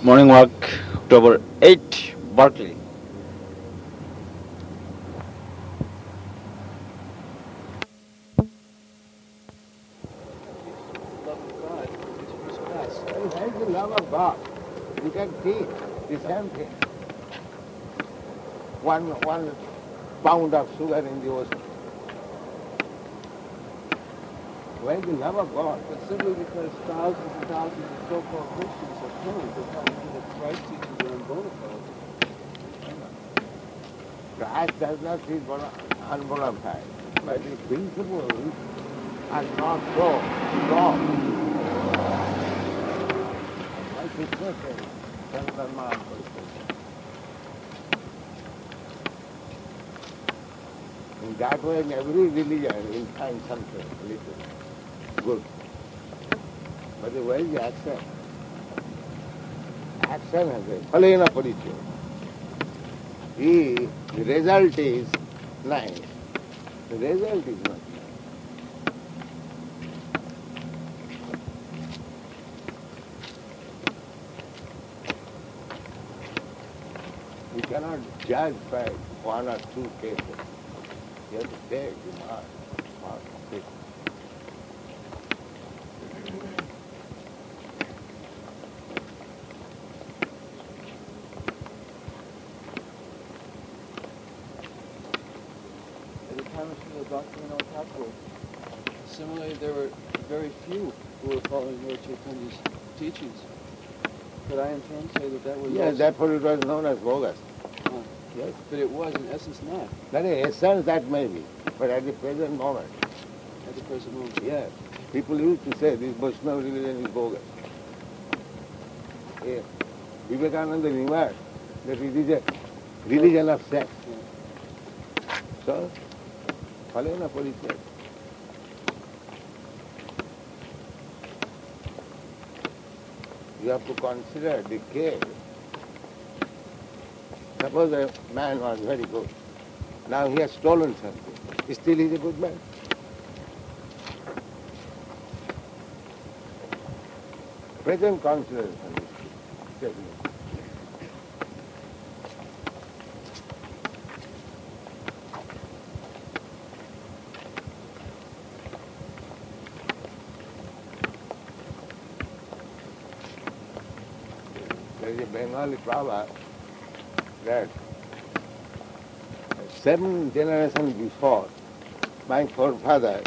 Morning walk, October 8, Berkeley. Love of God is first class. That is the love of God. You can see the same thing. One pound of sugar in the ocean. Where is the love of God? But simply because thousands and thousands of so-called Christians have come, does not mean that Christ teachings are unbonafide. Christ does not teach unbonafide, but the principles are not so strong. Like Krishna says, Sarvadharma Parityajya. In that way, in every religion, you'll find something little good. But where is the action? Action has a phalena parityaya. The result is nice. The result is not nice. You cannot judge by one or two cases. You have to take the mark of it. At the time of Srila Bhaktivinoda Thakur, similarly, there were very few who were following Lord Chaitanya's teachings. But I in turn say that that was Yes, also, therefore it was known as bogus. Yes. but it was in essence not That is essence that may be, but at the present moment, at the present moment. yes. People used to say this Vaishnava religion is bogus. Yes. Vivekananda remarked that it is a religion of sex. So, phalena parityaya. You have to consider the case. Suppose a man was very good. Now he has stolen something. Still he is a good man. Present consideration is taken. There is a Bengali proverb that 7 generations before, my forefather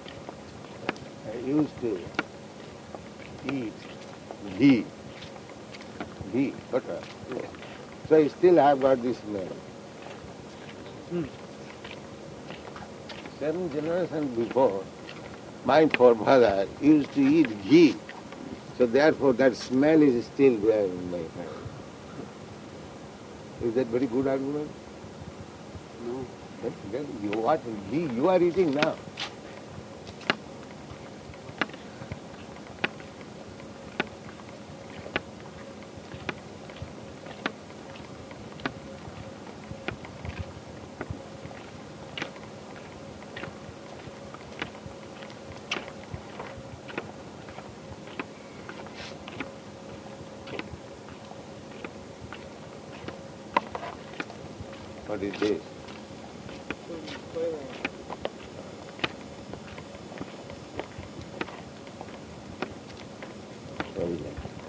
used to eat ghee, butter. So I still have got this smell. 7 generations before, my forefather used to eat ghee. So therefore that smell is still there in my hand. Is that very good argument? No. Then what ghee you are eating now? What is this? Very nice.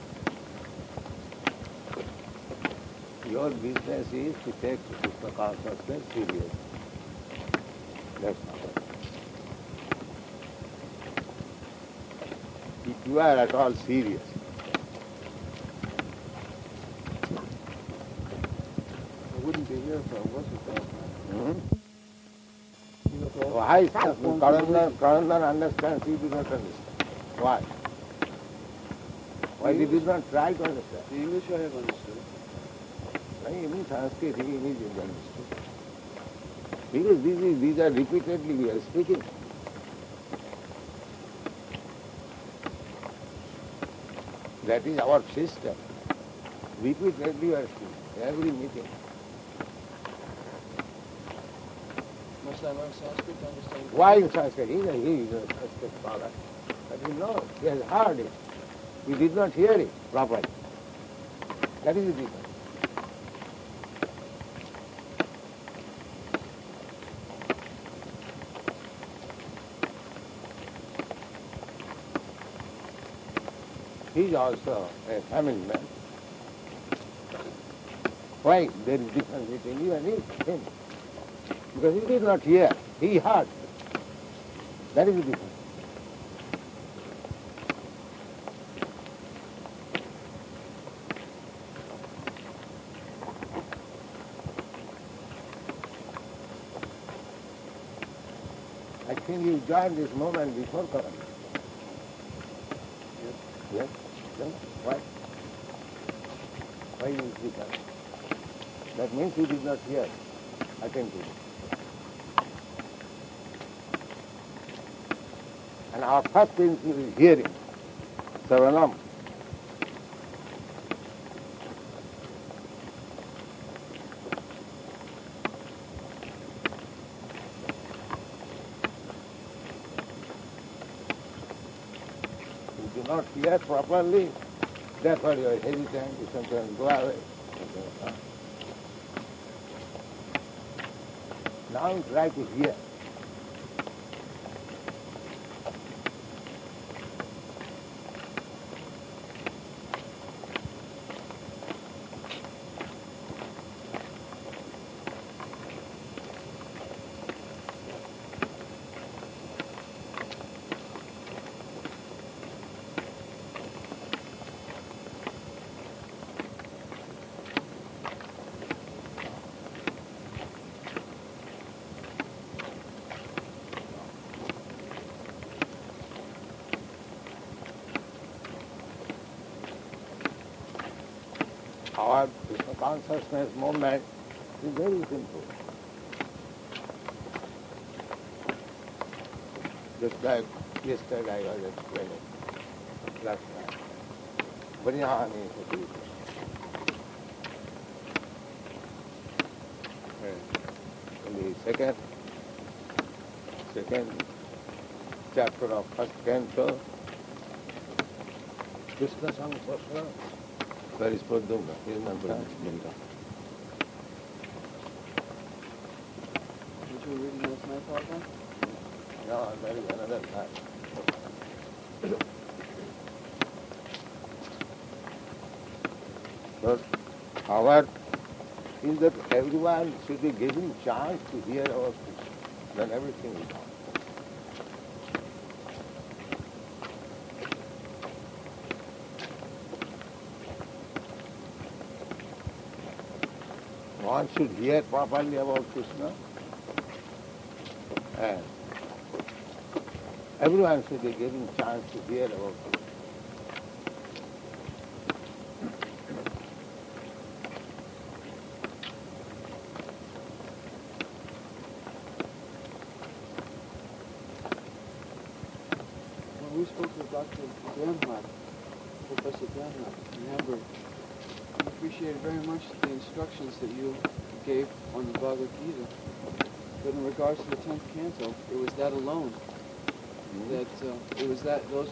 Your business is to take Krishna consciousness seriously. That's all. If you are at all serious, I wouldn't be here if I wasn't that. why Karandan understands, he did not understand. Why? Why he did not try to understand? The English I have understood. Even Sanskrit he immediately understood. Because these are repeatedly we are speaking. That is our system. Repeatedly we are speaking, every meeting. Must I learn Sanskrit to understand? Why in Sanskrit? He is a Sanskrit scholar. But he knows, he has heard it. He did not hear it properly. That is the difference. He is also a family man. Why there is difference between you and him? Because he did not hear, he heard. That is the difference. I think you joined this movement before Corona. Yes? Then why? Why you speak up? That means you did not hear attentively. And our first principle is hearing. Savanam. You do not hear properly, that's why you are hesitant, you sometimes go away. Now you try to hear. Our Krishna consciousness movement is very simple. Just like yesterday I was explaining, last night. Brihani Sati. In the second chapter of first canto, Krishna Samsasra. Where is Pradyumna? He is not Pradyumna. Which you were reading last night, Papa? No, there is another part. But our is that everyone should be given chance to hear our speech. Then everything is done. One should hear properly about Krishna, and everyone should be given chance to hear about Krishna. When we spoke to Dr. Bernhardt, Professor Bernhardt in Hamburg, he appreciated very much the instructions that you gave on the Bhagavad Gita. But in regards to the 10th canto, it was that alone. That it was that those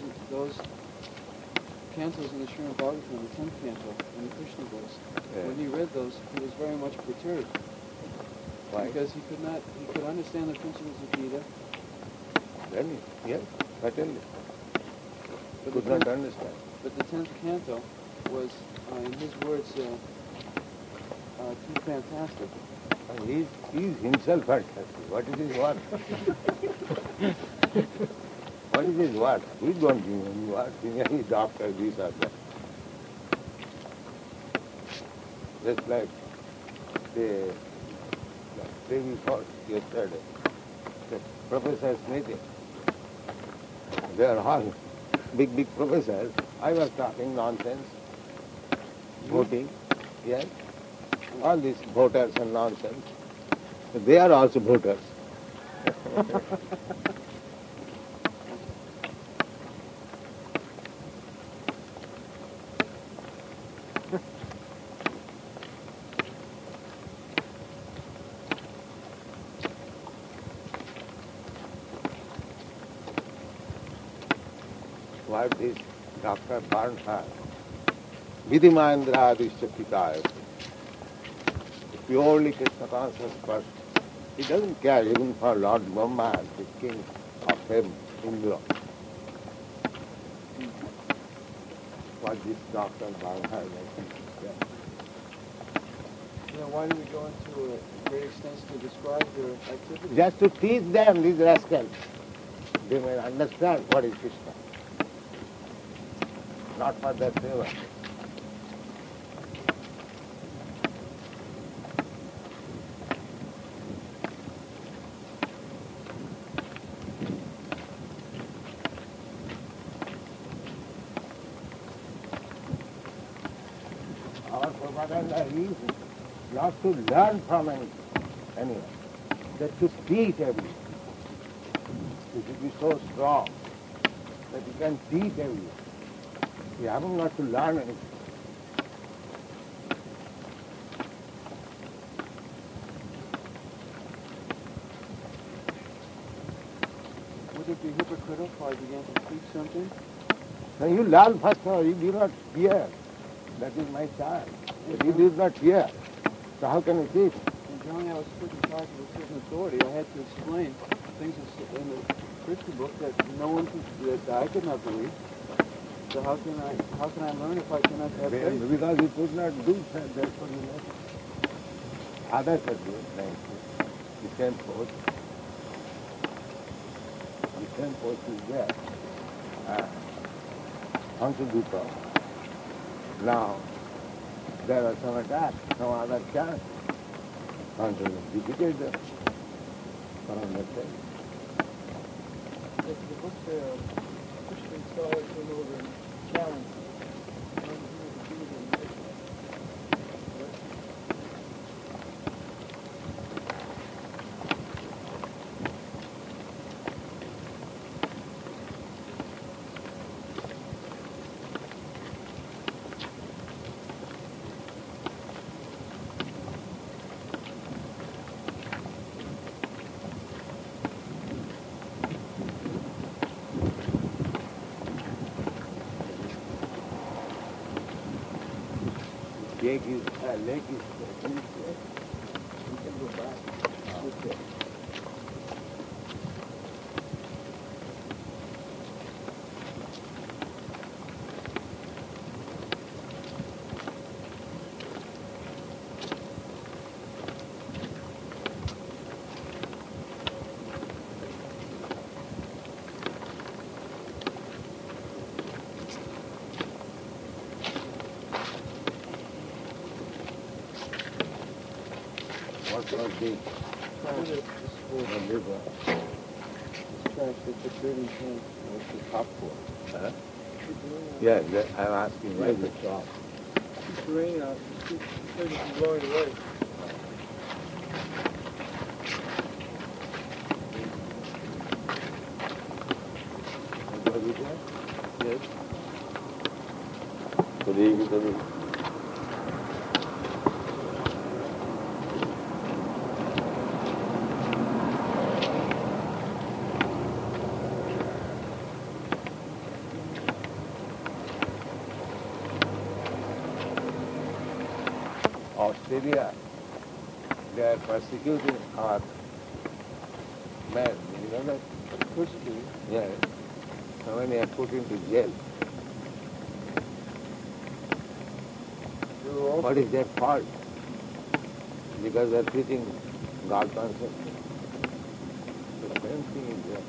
cantos in the Srimad Bhagavatam, the 10th canto, and the Krishna books. Yeah. When he read those, he was very much perturbed. Why? Because he could understand the principles of Gita. Then, yes, certainly. But Could the not 10th understand. But the 10th canto was, in his words, too fantastic. And he is himself fantastic. What is his word? What is his word? We don't give any word. Any doctor, this or that. Just like the day before yesterday, the professors meeting. They are all big professors. I was talking nonsense, voting, yes. All these voters and nonsense. They are also voters. What this Dr. Barnhart Vidhimahendra Adhishtakitaya. The purely Krishna conscious person. He doesn't care even for Lord Brahma, the king of heaven, Indra. What this Dr. Bhargava has said. Then why do we go into great extents to describe your activities? Just to teach them, these rascals, they may understand what is Krishna. Not for their favor. Our propaganda is not to learn from anyone, but to teach everyone. You should be so strong that you can teach everyone. You haven't got to learn anything. Would it be hypocritical if I began to teach something? Now you learn first of all, you do not fear. That is my child. If you did not fear, so how can you teach? And generally I was put in charge of a certain authority. I had to explain things in the Krishna book that no one that I could not believe. So how can I learn if I cannot have faith? Because you could not do that, therefore you know. Others are doing like this. The same post. The same post is there. Hansaduta. Now, there are some attacks, some other chance. Hansa defeated them. For understanding. The book Christian scholars went over and challenged. Lake is finished there. You can go back. Okay. What was the liver? Trash that the dirty thing was the popcorn. Huh? Yeah, I'm asking why the shop. It's raining out. It's blowing away. Was it there? Yes. Good evening. Australia, they are persecuting our men. You know that? Persecuted. Yeah. So many are put into jail. What is their fault? Because they are preaching God consciousness. The same thing is there.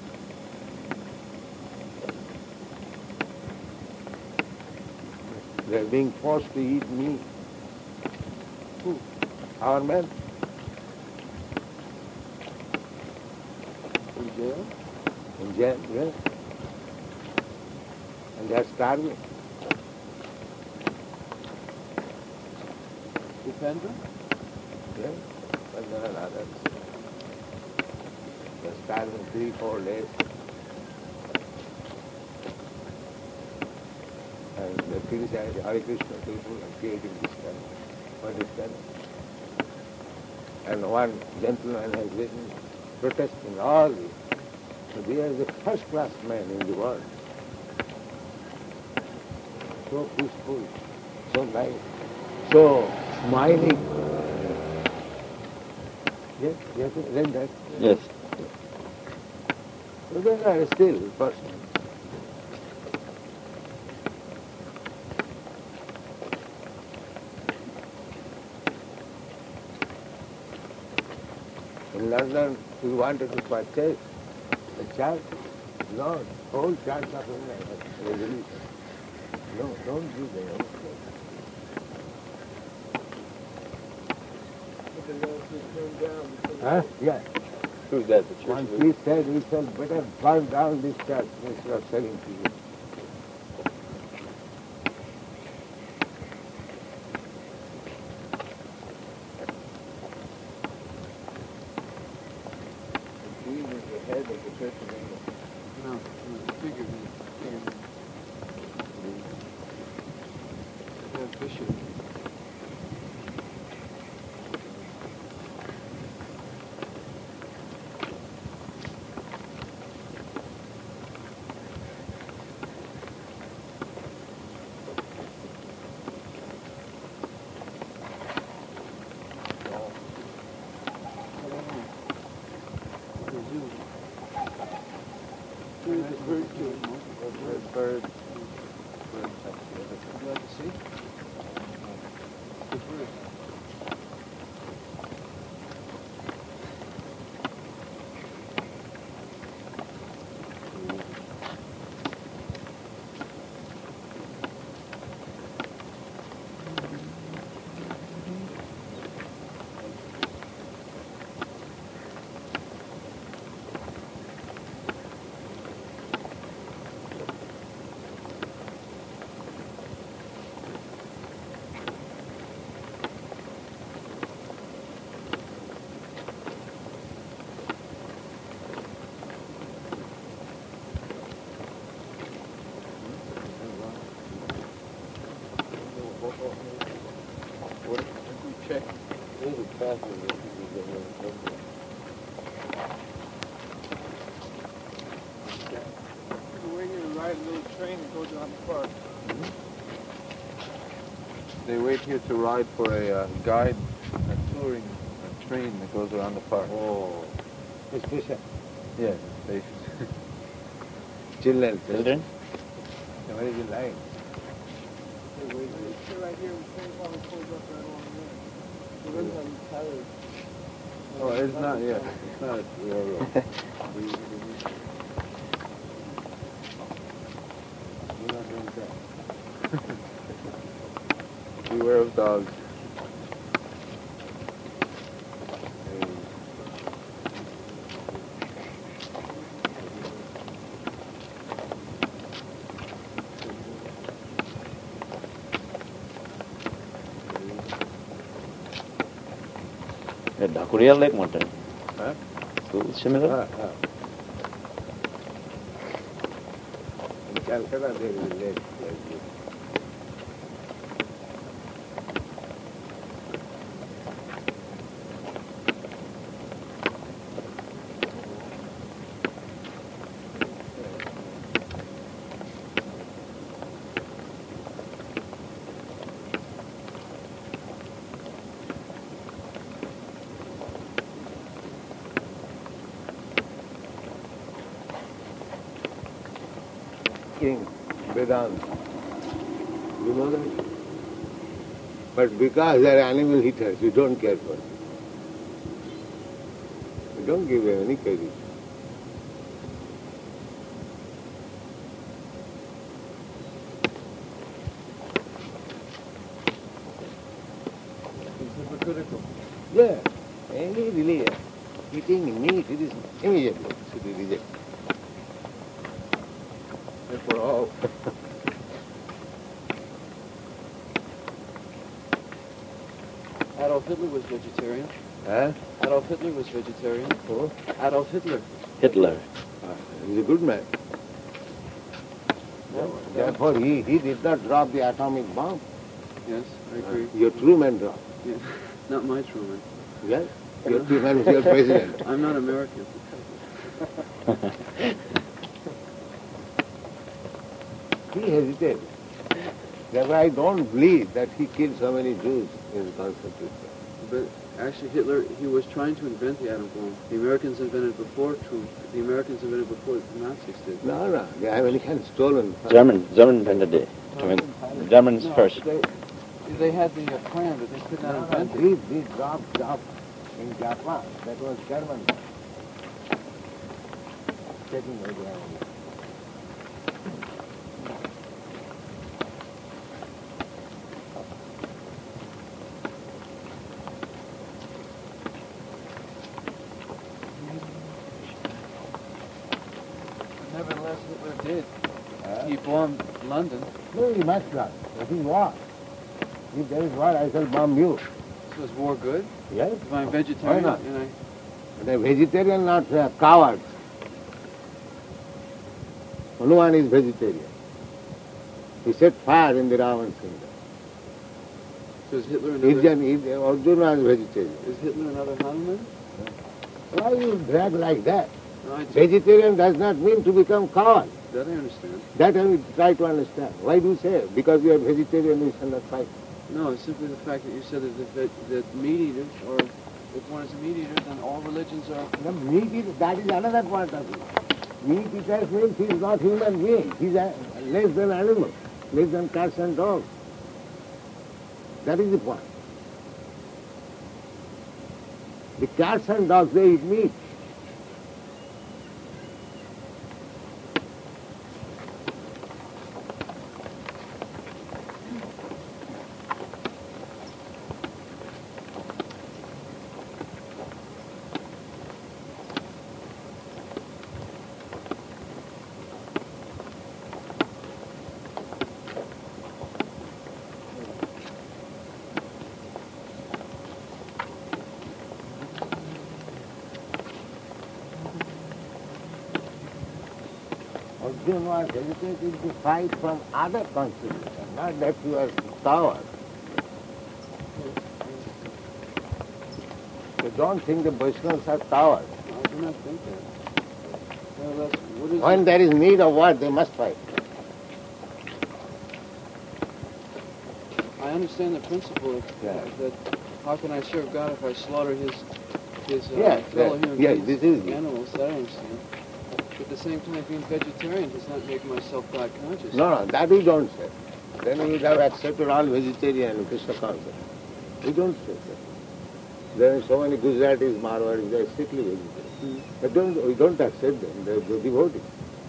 They are being forced to eat meat. Who? Our men. In jail? In jail, yes. And they are starving. Defend them? Yes. But there are others. They are starving 3-4 days. And they criticize Hare Krishna people and creating this kind of understand. And one gentleman has written protesting all this. So they are the first-class men in the world. So peaceful, so nice, so smiling. Yes, yes, read that. Yes. So then I still person. In London, we wanted to purchase a church. No, whole church of England was released. No, don't do that. Huh? Yeah. Who's that? The church Once was- he said, we shall better burn down this church instead of selling to you. The Queen is the head of the Church of England. No, no, figuratively. Yeah, bishop. Bird. Would you like to see? The bird. What if we check? There's a bathroom there. We're waiting to ride a little train that goes around the park. They wait here to ride for a guide, a touring train that goes around the park. Oh, it's special. Yeah, station. Children. Children? Where is the line? It's right here, the train probably pulls up right along there. It runs on tires. Oh, it's not yet. It's not a railroad. You're not doing that. Beware of dogs. Dakuria Lake Mountain. Huh? So similar? In Calcutta, there is a lake like this. King, Vedanta. You know that? But because they are animal eaters, you don't care for them. You don't give them any credit. It's hypocritical. Yeah, any religion, eating meat, it is immediately to be rejected. If we're all Adolf Hitler was vegetarian. Huh? Adolf Hitler was vegetarian. Oh, Adolf Hitler. Hitler. he's a good man. Therefore, he did not drop the atomic bomb. Yes, I agree. Your Truman dropped. Yeah. Not my Truman. Yes? Your Truman was your president. I'm not American. He hesitated. Therefore, I don't believe that he killed so many Jews in the concentration camp. But actually, Hitler, he was trying to invent the atom bomb. The Americans invented it before Trump. The Americans invented it before the Nazis did. No, the Americans stolen. German invented it. I mean, the Germans No, first. they had the plan, but they could not invent it. These dropped off in Japan. That was German. Taking away the enemy. Nevertheless, Hitler did. He bombed London. No, he must not. That is war. If there is war, I shall bomb you. So is war good? Yes? If I'm vegetarian Why not? and The vegetarian, not cowards. Hanuman is vegetarian. He set fire in the Ravan kingdom. so is Hitler another? Arjuna is vegetarian. Is Hitler another Hanuman? Why you drag like that? No, Vegetarian does not mean to become coward. that I understand. That I will try to understand. Why do you say? Because you are vegetarian, you shall not fight. No, it's simply the fact that you said that meat eaters, or if one is a meat eater, then all religions are. The meat eater, that is another point of view. Meat eater means he is not human being. He is less than animal, less than cats and dogs. That is the point. The cats and dogs, they eat meat. Arjuna was hesitating to fight from other constitution, not that he was coward. So don't think the Vaishnavas are cowards. I do not think that. Nevertheless, what is When there is need of war, they must fight. I understand the principle of that. How can I serve God if I slaughter his Yes, fellow yes, human yes, beings, this is it. animals? That I understand. But at the same time, being vegetarian does not make myself God conscious. No, that we don't say. Then we would have accepted all vegetarian Krishna consciousness. We don't say that. There are so many Gujaratis, Marwadis, they are strictly vegetarian. But we don't accept them, they are devotees.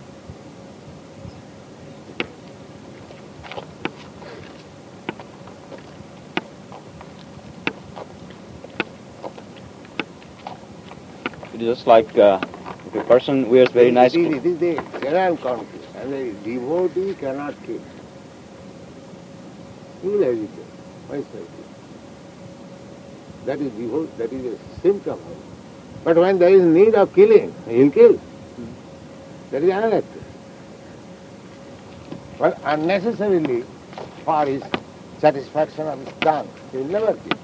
It is just like if a person wears very nice It clothes. is the general conflict. And a devotee cannot kill. He will hesitate. Why should I kill? That is devotee, that is a symptom. But when there is need of killing, he will kill. That is another thing. But unnecessarily, for his satisfaction of his tongue, he will never kill.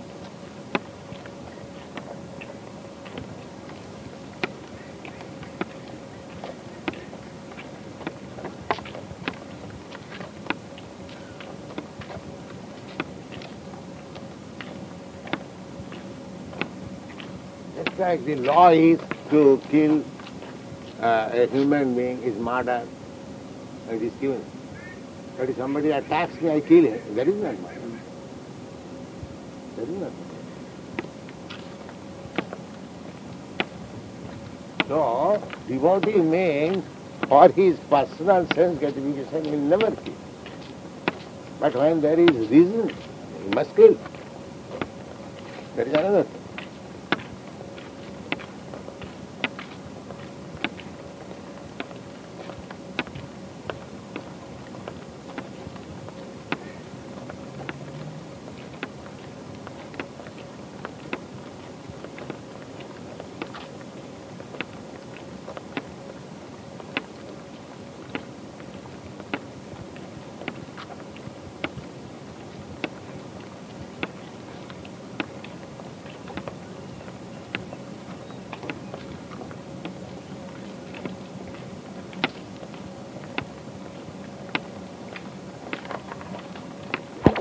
Just like the law is to kill a human being is murder, it is given. But if somebody attacks me, I kill him. That is not murder. That is not murder. So, devotee means for his personal sense gratification he will never kill. But when there is reason, he must kill. That is another thing.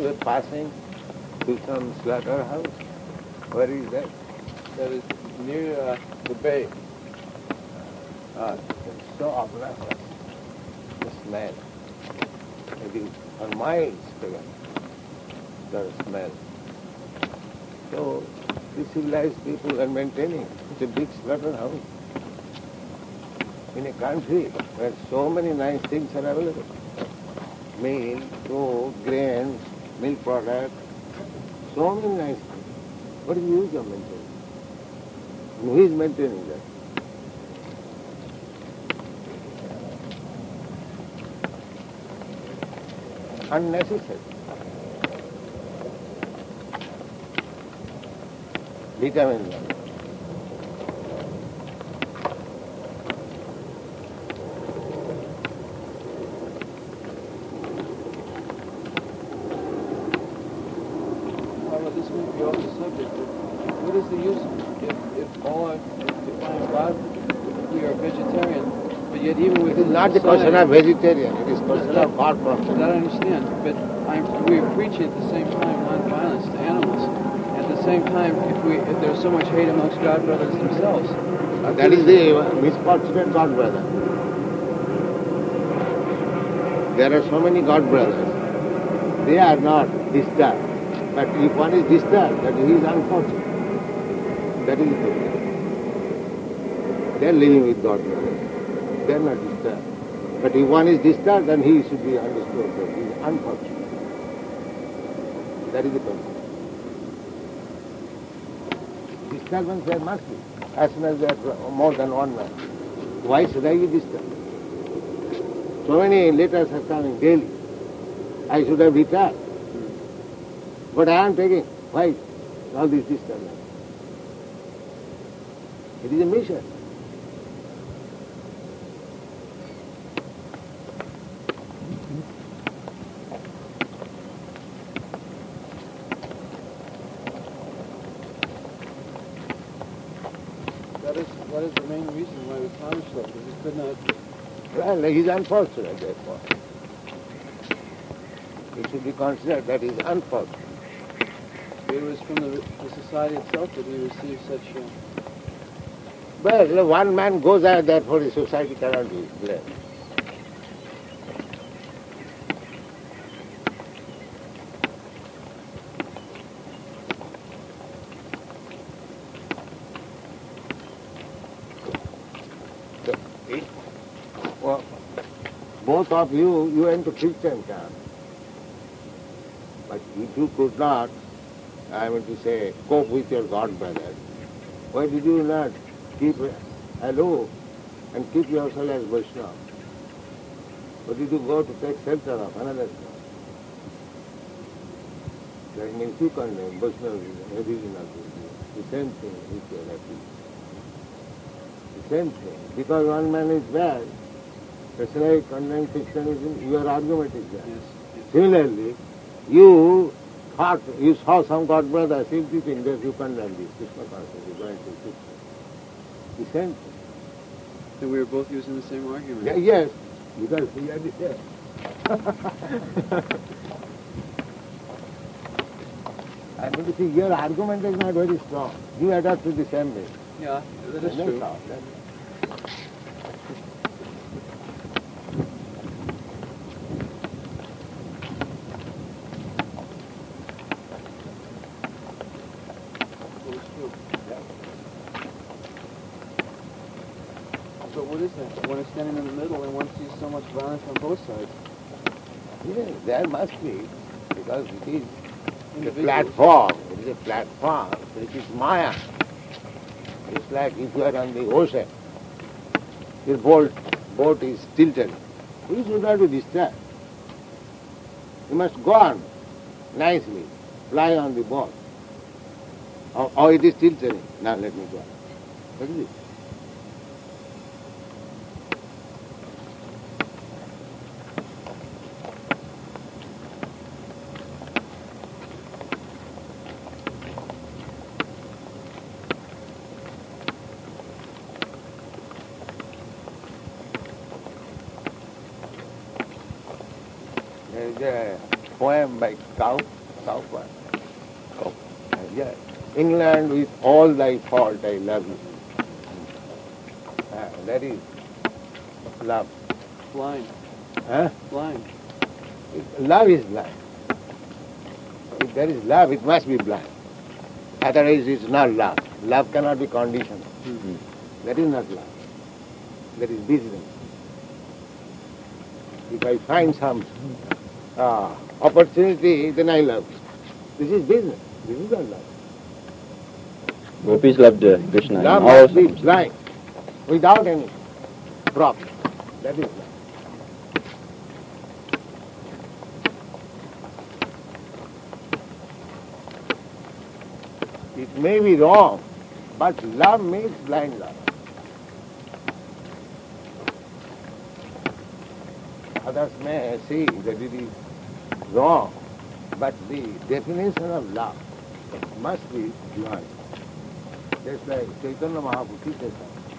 were passing to some slaughterhouse. Where is that? That is near the bay. It's so obnoxious, the smell. Maybe for miles together, the smell. So the civilized people are maintaining. It's a big slaughterhouse in a country where so many nice things are available. Meat, fruit, grains, milk products, so many nice things. What is the use of maintaining? And who is maintaining that? Unnecessary. Vitamin. However, this may be off the subject, but what is the use if I am God, if we are vegetarian, but yet even It within is not the society- question of vegetarian, it is question of God problem. That I understand, but we are preaching at the same time non-violence to animals. At the same time, if there's so much hate amongst God brothers themselves, That is the misfortunate God brother. There are so many God brothers. They are not disturbed. But if one is disturbed, that he is unfortunate. That is the problem. They are living with God brothers. They are not disturbed. But if one is disturbed, then he should be understood that he is unfortunate. That is the problem. Disturbance there must be, as soon as there are more than one man. Why should I be disturbed? So many letters are coming daily. I should have retired. But I am taking. Why all this disturbance? It is a mission. that is the main reason why we punish them, because we could not. Well, he is unfortunate, therefore. It should be considered that he is unfortunate. It was from the society itself that we received such. Well, one man goes out, therefore the society cannot be blamed. So, well, both of you went to Christian camp. But if you could not, I mean to say, cope with your God brothers, why did you not keep aloof and keep yourself as Vaishnava? But did you go to take shelter of another God? That means you condemn Vaishnavism, original Buddhism. The same thing with your attitude. The same thing. Because one man is bad, just like condemn Christianism, your argument is bad. Yes. Similarly, you thought, you saw some God brother teaching that you condemn this, Krishna consciousness, you going to Krishna. The same thing. That we were both using the same argument. Yeah, yes, because we are the same. I mean to see, your argument is not very strong. You adapt to the same way. Yeah, that is That's true. all. That is true. So what is that? One is standing in the middle and one sees so much violence on both sides. Yes, there must be, because it is a Individuals. platform. It is a platform which is Maya. It's like if you are on the ocean, your boat is tilted. You should not be disturbed. You must go on nicely, fly on the boat. Or it is tilted. Now let me go on. What is it? There is a poem by Cow. Southward. Oh. Yes. England, with all thy fault, I love you. That is love. Blind. Huh? Blind. Love is blind. If there is love, it must be blind. Otherwise, it's not love. Love cannot be conditional. Mm-hmm. That is not love. That is business. If I find some opportunity, then I love. This is business. This is not love. Gopis loved Krishna. Love in all must be blind, without any problem. That is love. It may be wrong, but love means blind love. Others may see that it is wrong, but the definition of love must be blind. Just like Chaitanya Mahaprabhu says.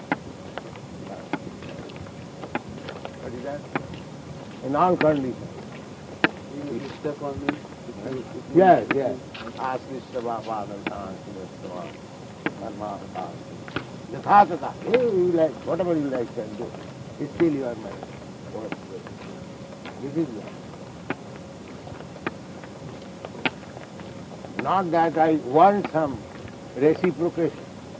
What is that? In all conditions. You step on me. Yes, yes. Ask Nishtava Padam Tan Sinistava Karma Tan. Yathatata. You like, whatever you like can do. It's still your mind. This is love. Not that I want some reciprocation.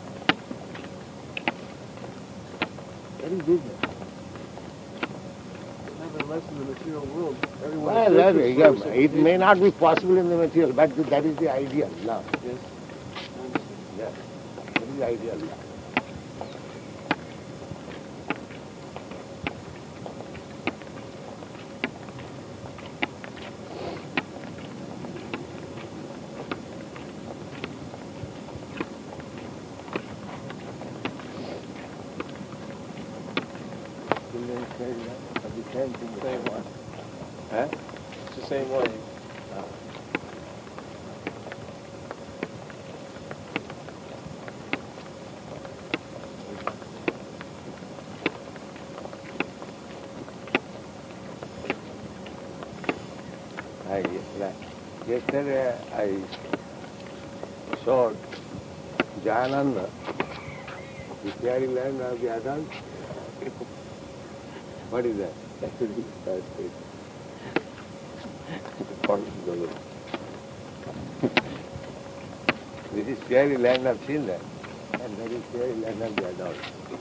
That is business. Nevertheless, in the material world, everyone Well, is searching for it may not be possible in the material, but that is the ideal love. Yes. I understand. Yes, that is the ideal love. Children say the same thing. Same one. Huh? It's the same one. Yesterday I showed Jayananda, the fairy land of the adults. What is that? This is fairy land of children, and that is fairy land of the adults.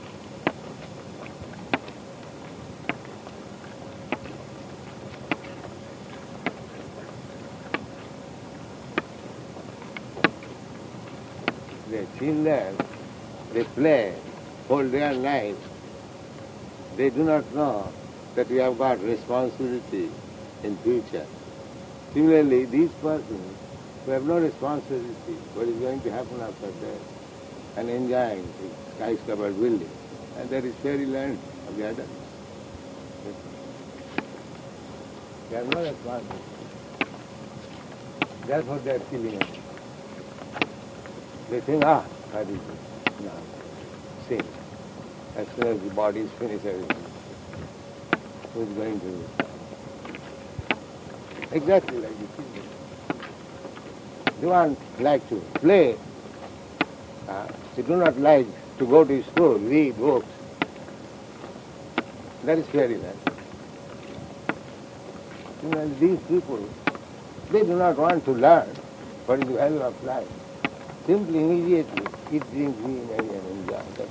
The children, they play whole day and night. They do not know that we have got responsibility in future. Similarly, these persons who have no responsibility, what is going to happen after death, and enjoying the skies-covered building, and that is fairyland of the adults. They have no responsibility. Therefore they are killing us. They think, that is it. No. Same. As soon as the body is finished, everything. Who is going to... Exactly like the children. They want like to play. They do not like to go to school, read books. That is fairyland. These people, they do not want to learn what is the value of life. Simply, immediately, eat, drink, be merry, and enjoy. That's it.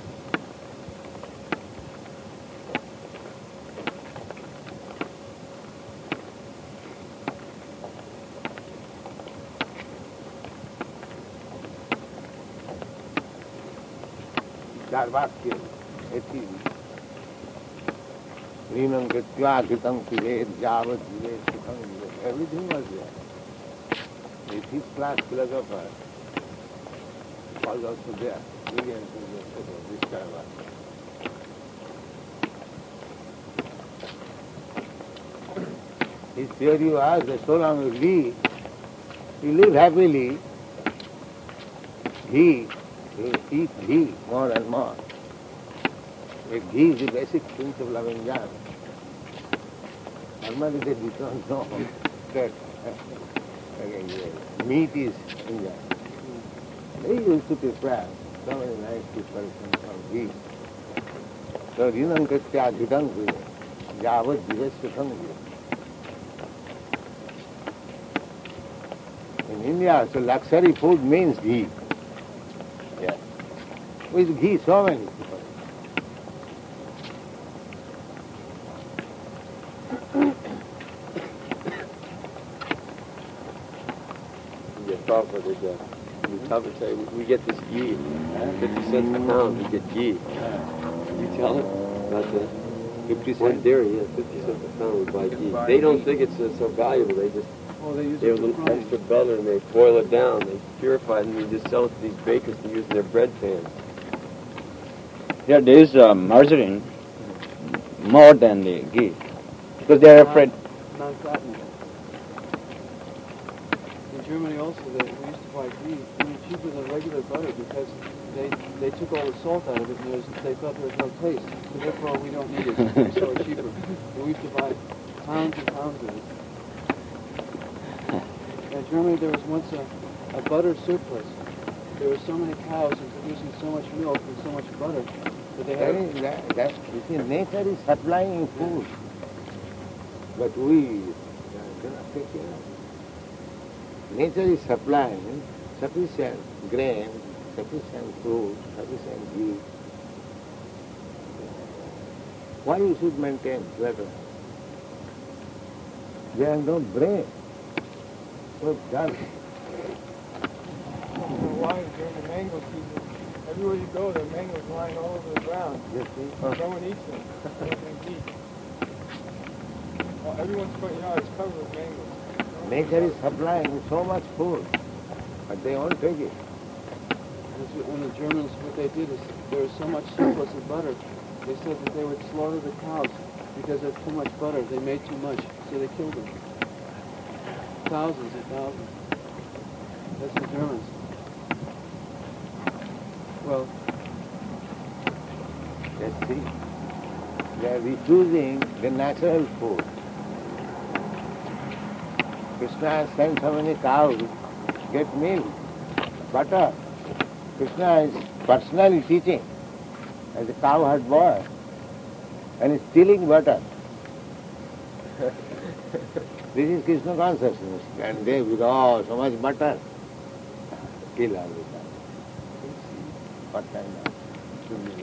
Charvakya, eti, rinam kritya kritam kiret, javat jivet, sukham jivet. Everything was there. A fifth-class philosopher was also there. Very enthusiastic about this Charvakya. His theory was that so long as you live happily, he will eat ghee more and more. If ghee is the basic principle of enjoyment. Normally they don't know that meat is enjoyed. They used to prepare so many nice preparation for ghee. So Rinam Katya Judang Gui, Javad Divesh Sukham Gui. In India, so luxury food means ghee. Yeah. With ghee, so many people. We get this ghee, 50 cents a pound, we get ghee. You tell it about the 50-cent dairy, 50 cents a pound we buy ghee. They don't think it's so valuable, they just use they have a little extra butter and they boil it down, they purify it and they just sell it to these bakers to use in their bread pans. Yeah, there is margarine more than the ghee because they are afraid. Non-fattening. In Germany also, we used to buy ghee cheaper than regular butter because they took all the salt out of it and they thought there was no taste. So therefore we don't need it. So it's cheaper. And we used to buy pounds and pounds of it. In Germany there was once a butter surplus. There were so many cows and producing so much milk and so much butter that they had... You see, nature is supplying food. But we cannot take care of it. Nature is supplying sufficient grain, sufficient fruit, sufficient ghee. Why you should maintain clutter? They have no brain. So dull. Why during the mango season, everywhere you go, there are mangoes lying all over the ground. Yes, see? No one eats them. No one can eat. Well, everyone's front yard is covered with mangoes. Nature is supplying so much food, but they won't take it. When the Germans, what they did is there was so much surplus of butter, they said that they would slaughter the cows because of too much butter. They made too much, so they killed them. Thousands and thousands. That's the Germans. Well, Let's see. They are refusing the natural food. Krishna has sent so many cows, get milk, butter. Krishna is personally teaching as a cowherd boy and is stealing butter. This is Krishna consciousness. And they, with so much butter, kill all the time. What kind of humility?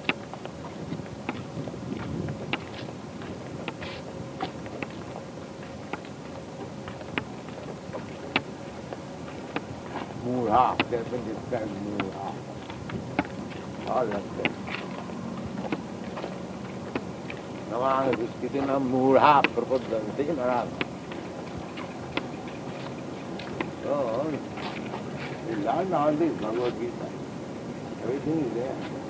Mura, they have been described Mura. All of them. Namana Viskitina Mura Prabodhanti Narada. So, we learn all this Bhagavad Gita. Everything is there.